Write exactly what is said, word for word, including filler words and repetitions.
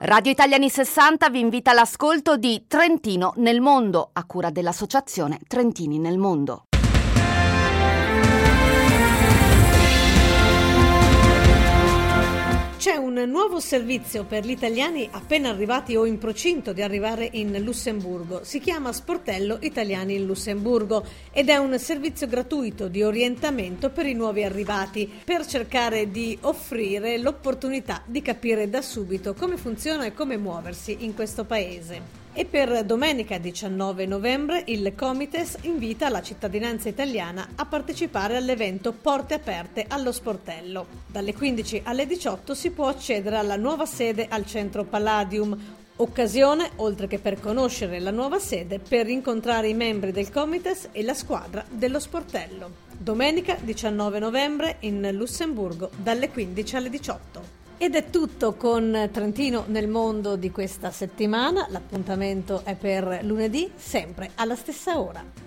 Radio Italiani sessanta vi invita all'ascolto di Trentino nel mondo, a cura dell'associazione Trentini nel Mondo. C'è un nuovo servizio per gli italiani appena arrivati o in procinto di arrivare in Lussemburgo. Si chiama Sportello Italiani in Lussemburgo ed è un servizio gratuito di orientamento per i nuovi arrivati, per cercare di offrire l'opportunità di capire da subito come funziona e come muoversi in questo paese. E per domenica diciannove novembre il Comites invita la cittadinanza italiana a partecipare all'evento Porte Aperte allo Sportello. Dalle quindici alle diciotto si può accedere alla nuova sede al centro Palladium. Occasione, oltre che per conoscere la nuova sede, per incontrare i membri del Comites e la squadra dello Sportello. Domenica diciannove novembre in Lussemburgo dalle quindici alle diciotto. Ed è tutto con Trentino nel mondo di questa settimana. L'appuntamento è per lunedì, sempre alla stessa ora.